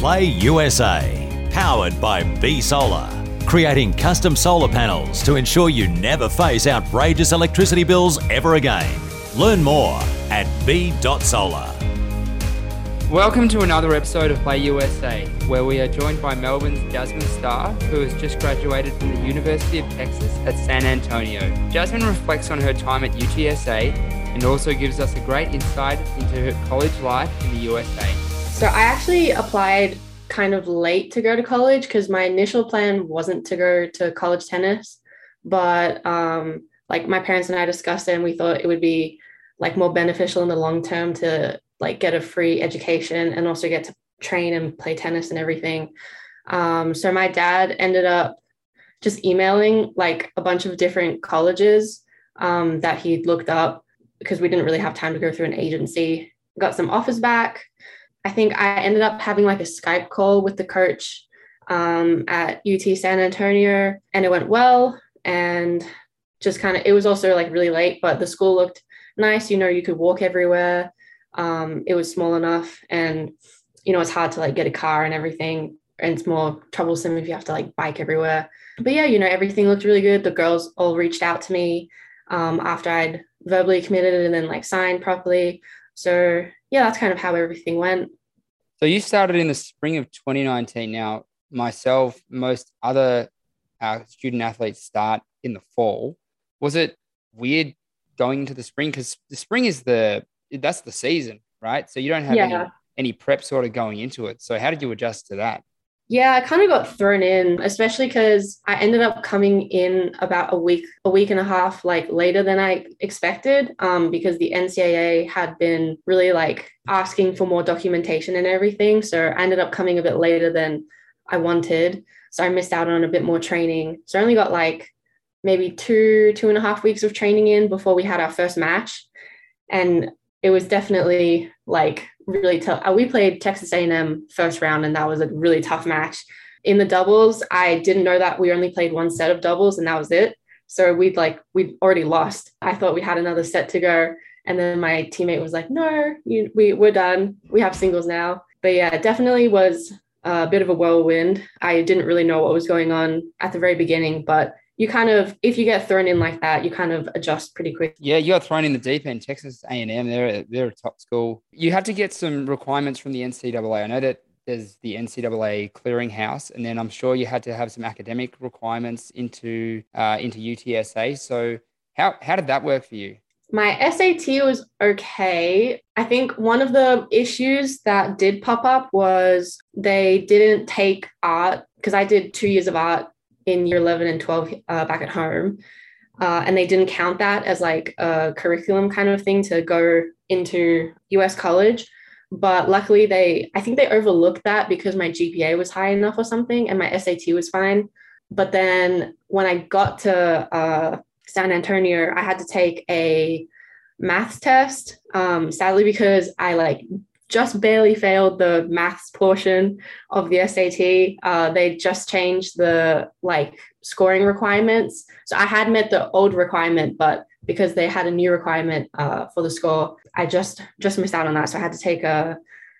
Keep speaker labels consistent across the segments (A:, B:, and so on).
A: Play USA, powered by B Solar, creating custom solar panels to ensure you never face outrageous electricity bills ever again. Learn more at b.solar.
B: Welcome to another episode of Play USA, where we are joined by Melbourne's Jasmine Starr, who has just graduated from the University of Texas at San Antonio. Jasmine reflects on her time at UTSA and also gives us a great insight into her college life in the USA.
C: So I actually applied kind of late to go to college because my initial plan wasn't to go to college tennis, but my parents and I discussed it and we thought it would be more beneficial in the long term to get a free education and also get to train and play tennis and everything. So my dad ended up just emailing a bunch of different colleges that he'd looked up because we didn't really have time to go through an agency. Got some offers back. I think I ended up having a Skype call with the coach at UT San Antonio, and it went well. And just it was also really late, but the school looked nice. You could walk everywhere. It was small enough, and it's hard to get a car and everything, and it's more troublesome if you have to bike everywhere. But yeah, everything looked really good. The girls all reached out to me after I'd verbally committed and then signed properly. So yeah, that's kind of how everything went.
B: So you started in the spring of 2019. Now, myself, most other student athletes start in the fall. Was it weird going into the spring? Because the spring is that's the season, right? So you don't have any prep sort of going into it. So how did you adjust to that?
C: Yeah, I kind of got thrown in, especially because I ended up coming in about a week and a half later than I expected, because the NCAA had been really asking for more documentation and everything. So I ended up coming a bit later than I wanted. So I missed out on a bit more training. So I only got maybe 2.5 weeks of training in before we had our first match. And it was definitely really tough. We played Texas A&M first round, and that was a really tough match. In the doubles, I didn't know that we only played one set of doubles, and that was it. So we'd already lost. I thought we had another set to go, and then my teammate was like, "No, we're done. We have singles now." But yeah, it definitely was a bit of a whirlwind. I didn't really know what was going on at the very beginning, but you if you get thrown in like that, you kind of adjust pretty quick.
B: Yeah, you got thrown in the deep end. Texas A&M, they're a top school. You had to get some requirements from the NCAA. I know that there's the NCAA clearinghouse, and then I'm sure you had to have some academic requirements into UTSA. So how did that work for you?
C: My SAT was okay. I think one of the issues that did pop up was they didn't take art, because I did 2 years of art in year 11 and 12 back at home. And they didn't count that as a curriculum kind of thing to go into US college. But luckily I think they overlooked that because my GPA was high enough or something, and my SAT was fine. But then when I got to San Antonio, I had to take a maths test. Sadly, because I just barely failed the maths portion of the SAT. They just changed the scoring requirements. So I had met the old requirement, but because they had a new requirement for the score, I just missed out on that. So I had to take I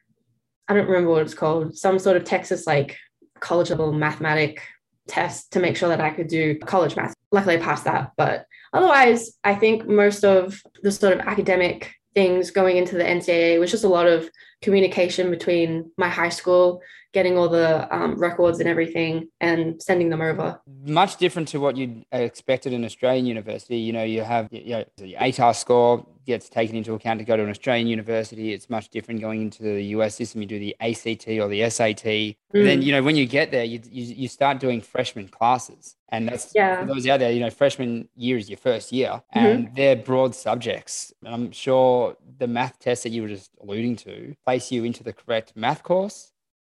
C: don't remember what it's called, some sort of Texas college level mathematic test to make sure that I could do college math. Luckily I passed that, but otherwise I think most of the sort of academic things going into the NCAA was just a lot of communication between my high school, getting all the records and everything and sending them over.
B: Much different to what you'd expected in Australian university. You have the ATAR score gets taken into account to go to an Australian university. It's much different going into the US system. You do the ACT or the SAT. And then, when you get there, you start doing freshman classes. And that's for those out there, freshman year is your first year, and they're broad subjects. And I'm sure the math test that you were just alluding to place you into the correct math course.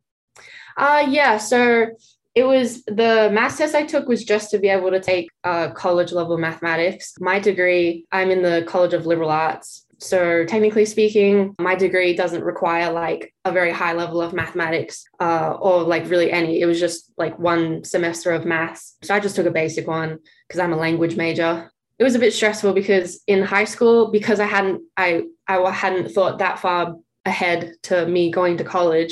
C: So it was the math test I took was just to be able to take college level mathematics. My degree, I'm in the College of Liberal Arts. So technically speaking, my degree doesn't require a very high level of mathematics or really any. It was just one semester of maths. So I just took a basic one because I'm a language major. It was a bit stressful because in high school, because I hadn't thought that far ahead to me going to college,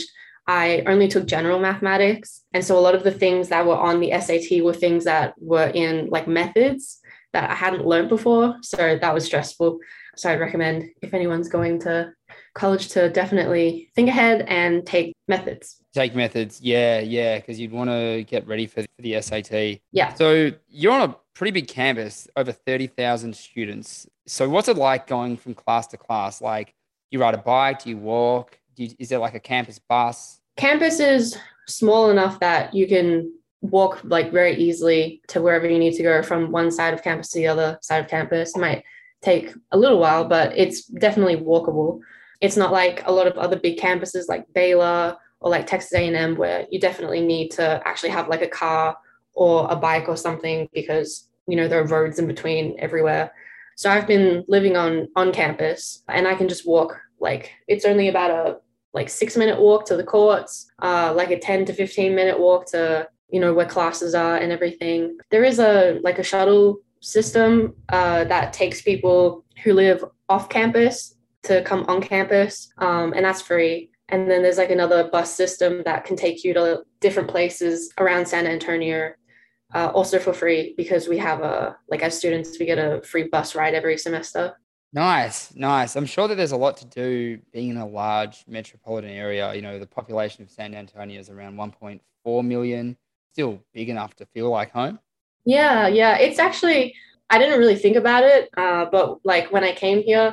C: I only took general mathematics. And so a lot of the things that were on the SAT were things that were in like methods that I hadn't learned before. So that was stressful. So I'd recommend if anyone's going to college to definitely think ahead and take methods.
B: Take methods. Yeah, because you'd want to get ready for the SAT.
C: Yeah.
B: So you're on a pretty big campus, over 30,000 students. So what's it like going from class to class? Like, you ride a bike? Do you walk? Is there like a campus bus?
C: Campus is small enough that you can walk like very easily to wherever you need to go from one side of campus to the other side of campus. It might take a little while, but it's definitely walkable. It's not like a lot of other big campuses like Baylor or like Texas A&M where you definitely need to actually have like a car or a bike or something because, you know, there are roads in between everywhere. So I've been living on campus and I can just walk, like it's only about a 6-minute walk to the courts, like a 10 to 15-minute walk to, you know, where classes are and everything. There is a shuttle system that takes people who live off campus to come on campus, and that's free. And then there's like another bus system that can take you to different places around San Antonio, also for free, because we have as students, we get a free bus ride every semester.
B: Nice. I'm sure that there's a lot to do being in a large metropolitan area. You know, the population of San Antonio is around 1.4 million, still big enough to feel like home.
C: Yeah. It's actually, I didn't really think about it, but like when I came here,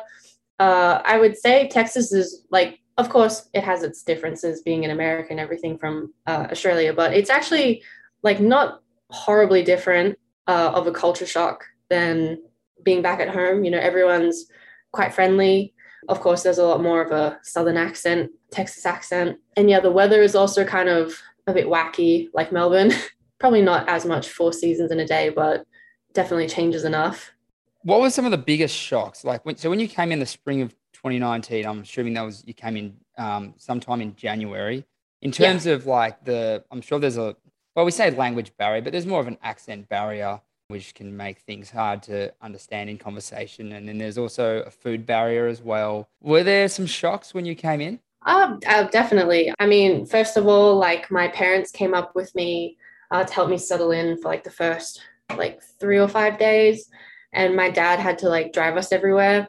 C: I would say Texas is like, of course, it has its differences being in America and everything from Australia, but it's actually like not horribly different of a culture shock than being back at home. You know, everyone's quite friendly. Of course, there's a lot more of a Southern accent, Texas accent. And yeah, the weather is also kind of a bit wacky, like Melbourne. Probably not as much 4 seasons in a day, but definitely changes enough.
B: What were some of the biggest shocks? Like when you came in the spring of 2019, I'm assuming you came in sometime in January. In terms of like I'm sure we say language barrier, but there's more of an accent barrier, which can make things hard to understand in conversation. And then there's also a food barrier as well. Were there some shocks when you came in?
C: Definitely. I mean, first of all, like my parents came up with me to help me settle in for like the first 3 or 5 days. And my dad had to like drive us everywhere.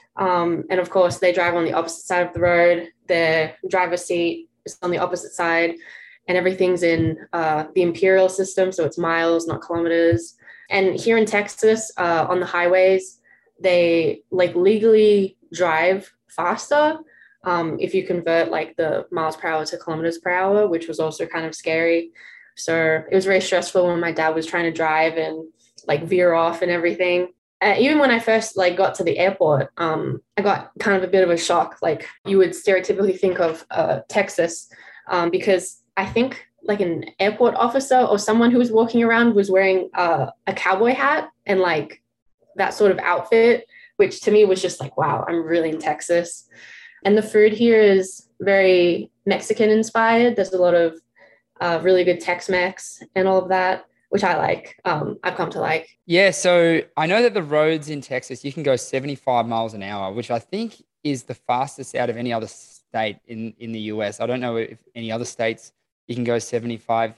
C: And of course, they drive on the opposite side of the road. Their driver's seat is on the opposite side. And everything's in the imperial system. So it's miles, not kilometers. And here in Texas, on the highways, they like legally drive faster if you convert like the miles per hour to kilometers per hour, which was also kind of scary. So it was very stressful when my dad was trying to drive and like veer off and everything. Even when I first like got to the airport, I got kind of a bit of a shock. Like you would stereotypically think of Texas because I think like an airport officer or someone who was walking around was wearing a cowboy hat and like that sort of outfit, which to me was just like, wow, I'm really in Texas. And the food here is very Mexican inspired. There's a lot of really good Tex-Mex and all of that, which I like. I've come to like.
B: Yeah, so I know that the roads in Texas, you can go 75 miles an hour, which I think is the fastest out of any other state in the US. I don't know if any other states you can go 75.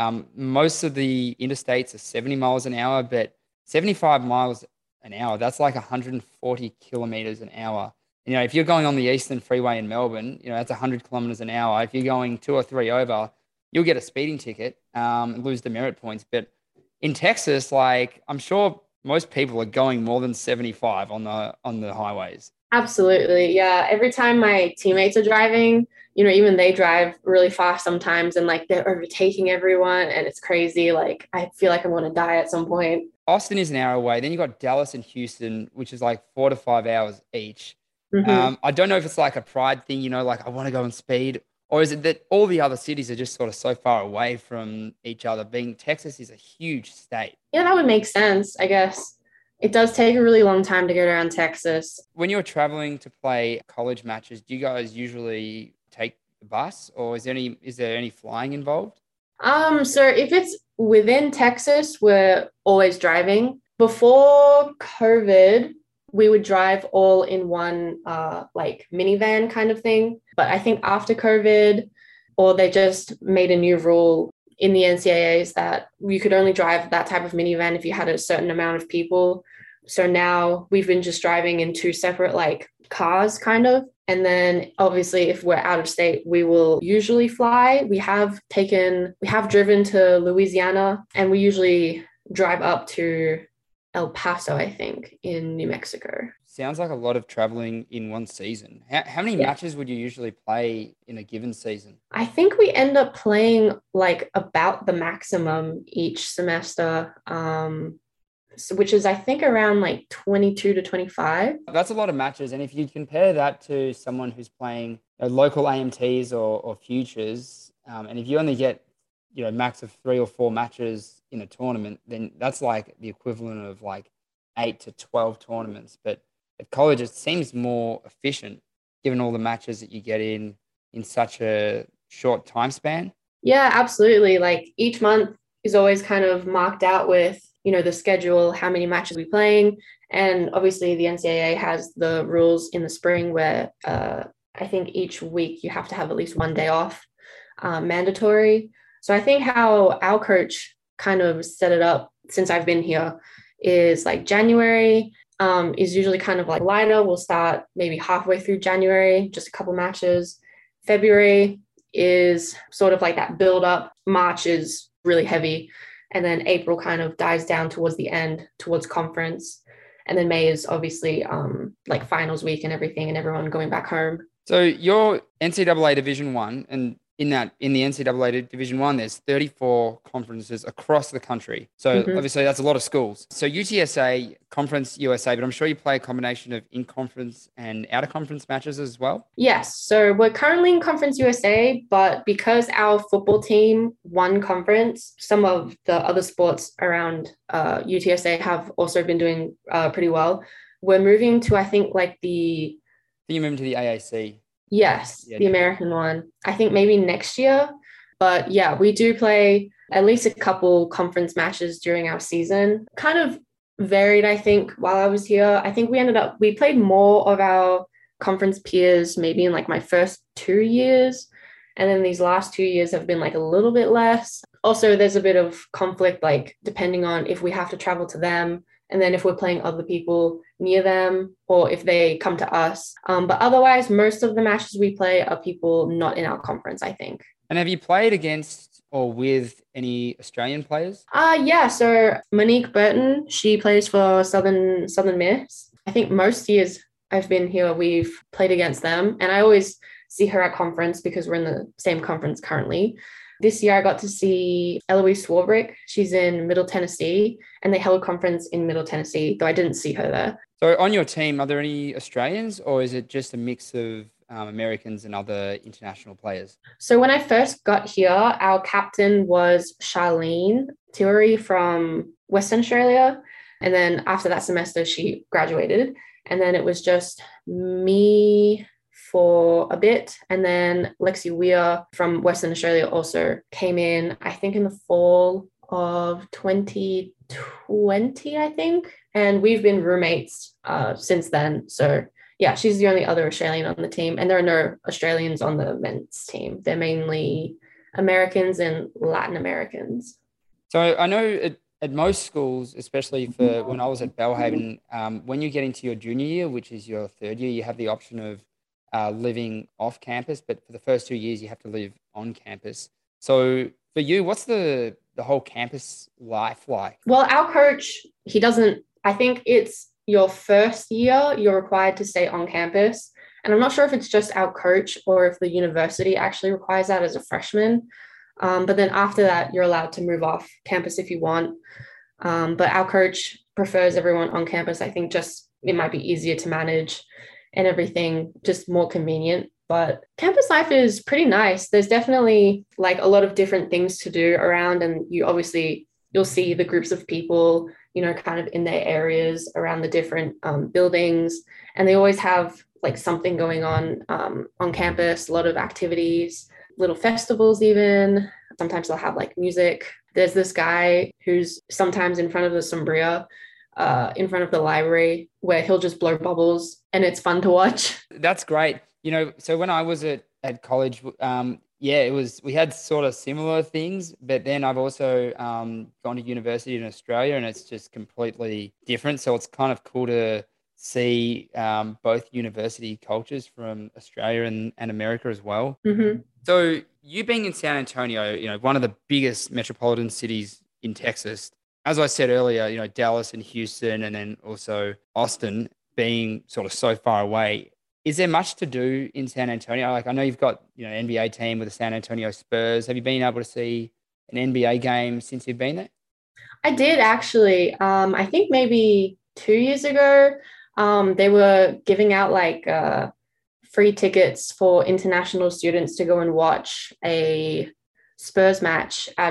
B: Most of the interstates are 70 miles an hour, but 75 miles an hour, that's like 140 kilometers an hour. You know, if you're going on the Eastern Freeway in Melbourne, you know, that's 100 kilometers an hour. If you're going 2 or 3 over, you'll get a speeding ticket, lose the merit points. But in Texas, like I'm sure most people are going more than 75 on the highways.
C: Absolutely. Yeah. Every time my teammates are driving, you know, even they drive really fast sometimes and like they're overtaking everyone and it's crazy. Like I feel like I'm going to die at some point.
B: Austin is an hour away. Then you've got Dallas and Houston, which is like 4 to 5 hours each.
C: Mm-hmm.
B: I don't know if it's like a pride thing, you know, like I want to go on speed, or is it that all the other cities are just sort of so far away from each other, being Texas is a huge state?
C: Yeah, that would make sense, I guess. It does take a really long time to get around Texas.
B: When you're traveling to play college matches, do you guys usually take the bus or is there any flying involved?
C: So if it's within Texas, we're always driving. Before COVID, we would drive all in one like minivan kind of thing. But I think after COVID, or they just made a new rule in the NCAAs that you could only drive that type of minivan if you had a certain amount of people. So now we've been just driving in two separate like cars kind of. And then obviously if we're out of state, we will usually fly. We have driven to Louisiana, and we usually drive up to El Paso, I think, in New Mexico.
B: Sounds like a lot of traveling in one season. How many matches would you usually play in a given season?
C: I think we end up playing like about the maximum each semester, which is I think around like 22 to 25.
B: That's a lot of matches. And if you compare that to someone who's playing local AMTs or futures, and if you only get max of 3 or 4 matches in a tournament, then that's like the equivalent of like 8 to 12 tournaments. But at college, it seems more efficient given all the matches that you get in such a short time span.
C: Yeah, absolutely. Like each month is always kind of marked out with, the schedule, how many matches we're playing. And obviously the NCAA has the rules in the spring where I think each week you have to have at least one day off, mandatory. So I think how our coach kind of set it up since I've been here is like January is usually kind of like lighter. We'll start maybe halfway through January, just a couple matches. February is sort of like that build up. March is really heavy. And then April kind of dies down towards the end, towards conference. And then May is obviously like finals week and everything, and everyone going back home.
B: So you're NCAA Division 1, and in the NCAA Division 1, there's 34 conferences across the country. So obviously that's a lot of schools. So UTSA, Conference USA, but I'm sure you play a combination of in-conference and out-of-conference matches as well?
C: Yes. So we're currently in Conference USA, but because our football team won conference, some of the other sports around UTSA have also been doing pretty well. We're moving to, I think, like
B: you're moving to the AAC.
C: Yes, the American one. I think maybe next year. But yeah, we do play at least a couple conference matches during our season. Kind of varied, I think, while I was here. I think we played more of our conference peers maybe in like my first 2 years. And then these last 2 years have been like a little bit less. Also, there's a bit of conflict, like depending on if we have to travel to them, and then if we're playing other people near them, or if they come to us. But otherwise, most of the matches we play are people not in our conference, I think.
B: And have you played against or with any Australian players?
C: Yeah. So Monique Burton, she plays for Southern Miss. I think most years I've been here, we've played against them. And I always see her at conference because we're in the same conference currently. This year, I got to see Eloise Swarbrick. She's in Middle Tennessee, and they held a conference in Middle Tennessee, though I didn't see her there.
B: So on your team, are there any Australians, or is it just a mix of Americans and other international players?
C: So when I first got here, our captain was Charlene Tillery from Western Australia. And then after that semester, she graduated. And then it was just me for a bit. And then Lexi Weir from Western Australia also came in, I think in the fall of 2020, I think. And we've been roommates since then. So yeah, she's the only other Australian on the team. And there are no Australians on the men's team. They're mainly Americans and Latin Americans.
B: So I know at most schools, especially for when I was at Belhaven, when you get into your junior year, which is your third year, you have the option of living off campus, but for the first 2 years, you have to live on campus. So for you, what's the whole campus life like?
C: Well, our coach, I think it's your first year, you're required to stay on campus. And I'm not sure if it's just our coach or if the university actually requires that as a freshman. But then after that, you're allowed to move off campus if you want. But our coach prefers everyone on campus. I think just it might be easier to manage and everything, just more convenient. But campus life is pretty nice. There's definitely like a lot of different things to do around, and you'll see the groups of people, kind of in their areas around the different buildings. And they always have like something going on campus, a lot of activities, little festivals even. Sometimes they'll have like music. There's this guy who's sometimes in front of the Sombria, in front of the library, where he'll just blow bubbles, and it's fun to watch.
B: That's great. So when I was at college, Yeah, it was. We had sort of similar things, but then I've also gone to university in Australia, and it's just completely different. So it's kind of cool to see both university cultures from Australia and America as well.
C: Mm-hmm.
B: So you being in San Antonio, one of the biggest metropolitan cities in Texas, as I said earlier, Dallas and Houston, and then also Austin being sort of so far away. Is there much to do in San Antonio? Like, I know you've got, NBA team with the San Antonio Spurs. Have you been able to see an NBA game since you've been there?
C: I did actually. I think maybe 2 years ago, they were giving out like free tickets for international students to go and watch a Spurs match at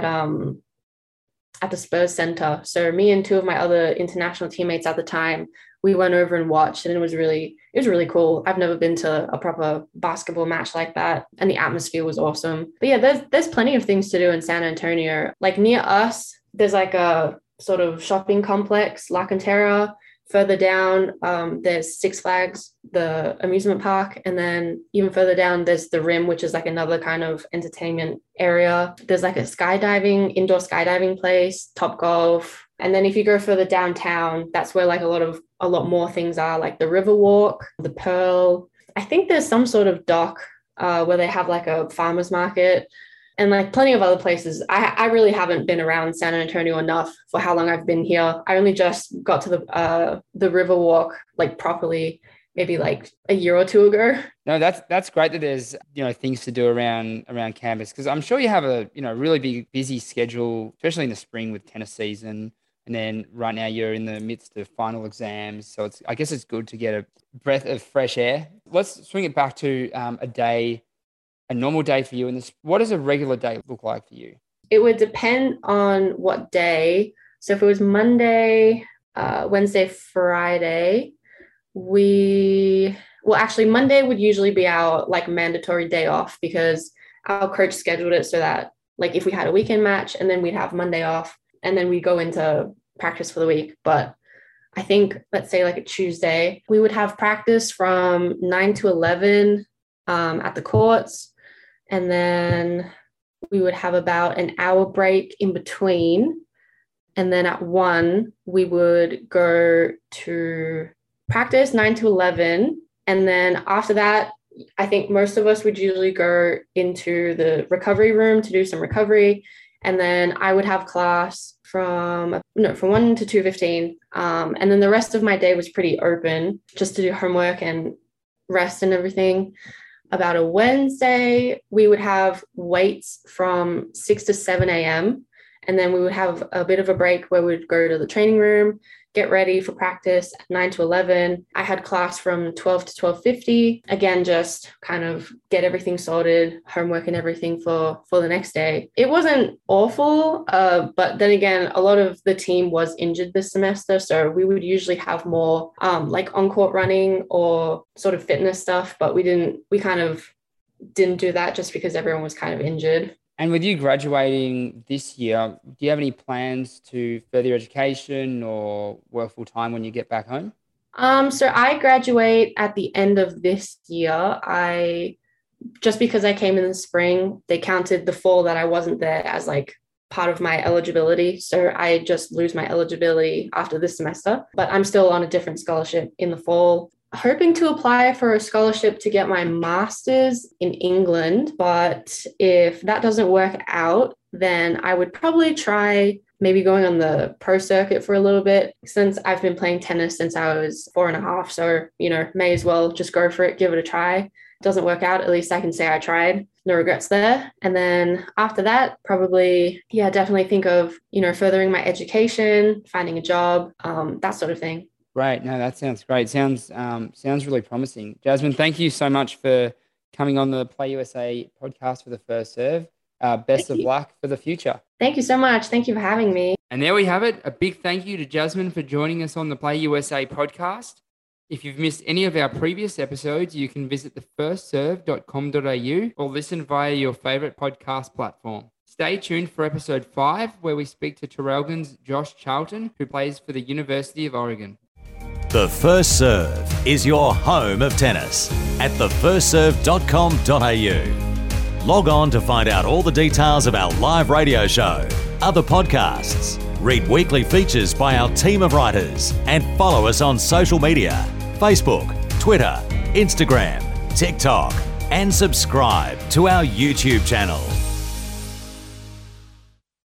C: the Spurs Center. So me and two of my other international teammates at the time, we went over and watched, and it was really cool. I've never been to a proper basketball match like that, and the atmosphere was awesome. But yeah, there's plenty of things to do in San Antonio. Like near us, there's like a sort of shopping complex, La Cantera. Further down, there's Six Flags, the amusement park. And then even further down, there's the Rim, which is like another kind of entertainment area. There's like a indoor skydiving place, Top Golf. And then if you go further downtown, that's where like a lot more things are, like the Riverwalk, the Pearl. I think there's some sort of dock where they have like a farmer's market. And like plenty of other places. I really haven't been around San Antonio enough for how long I've been here. I only just got to the Riverwalk like properly maybe like a year or two ago.
B: No, that's great that there's things to do around campus, because I'm sure you have a really big busy schedule, especially in the spring with tennis season, and then right now you're in the midst of final exams. So I guess it's good to get a breath of fresh air. Let's swing it back to a normal day for you. What does a regular day look like for you?
C: It would depend on what day. So if it was Monday, Wednesday, Friday, Monday would usually be our like mandatory day off, because our coach scheduled it so that like if we had a weekend match, and then we'd have Monday off, and then we go into practice for the week. But I think, let's say like a Tuesday, we would have practice from 9 to 11 at the courts. And then we would have about an hour break in between. And then at 1, we would go to practice 9 to 11. And then after that, I think most of us would usually go into the recovery room to do some recovery. And then I would have class from 1 to 2:15. And then the rest of my day was pretty open, just to do homework and rest and everything. About a Wednesday, we would have weights from 6 to 7 a.m. And then we would have a bit of a break where we'd go to the training room, get ready for practice at 9 to 11. I had class from 12 to 12:50. Again, just kind of get everything sorted, homework and everything for the next day. It wasn't awful, but then again, a lot of the team was injured this semester. So we would usually have more like on-court running or sort of fitness stuff, but we kind of didn't do that just because everyone was kind of injured.
B: And with you graduating this year, do you have any plans to further your education or work full time when you get back home?
C: So I graduate at the end of this year. Just because I came in the spring, they counted the fall that I wasn't there as like part of my eligibility. So I just lose my eligibility after this semester, but I'm still on a different scholarship in the fall. Hoping to apply for a scholarship to get my master's in England, but if that doesn't work out, then I would probably try maybe going on the pro circuit for a little bit, since I've been playing tennis since I was 4.5. So, may as well just go for it, give it a try. Doesn't work out, at least I can say I tried. No regrets there. And then after that, probably, definitely think of, furthering my education, finding a job, that sort of thing.
B: Right. No, that sounds great. Sounds really promising. Jasmine, thank you so much for coming on the Play USA podcast for the First Serve. Best of luck for the future.
C: Thank you so much. Thank you for having me.
B: And there we have it. A big thank you to Jasmine for joining us on the Play USA podcast. If you've missed any of our previous episodes, you can visit thefirstserve.com.au or listen via your favorite podcast platform. Stay tuned for episode 5, where we speak to Traralgon's Josh Charlton, who plays for the University of Oregon.
A: The First Serve is your home of tennis at thefirstserve.com.au. Log on to find out all the details of our live radio show, other podcasts, read weekly features by our team of writers, and follow us on social media, Facebook, Twitter, Instagram, TikTok, and subscribe to our YouTube channel.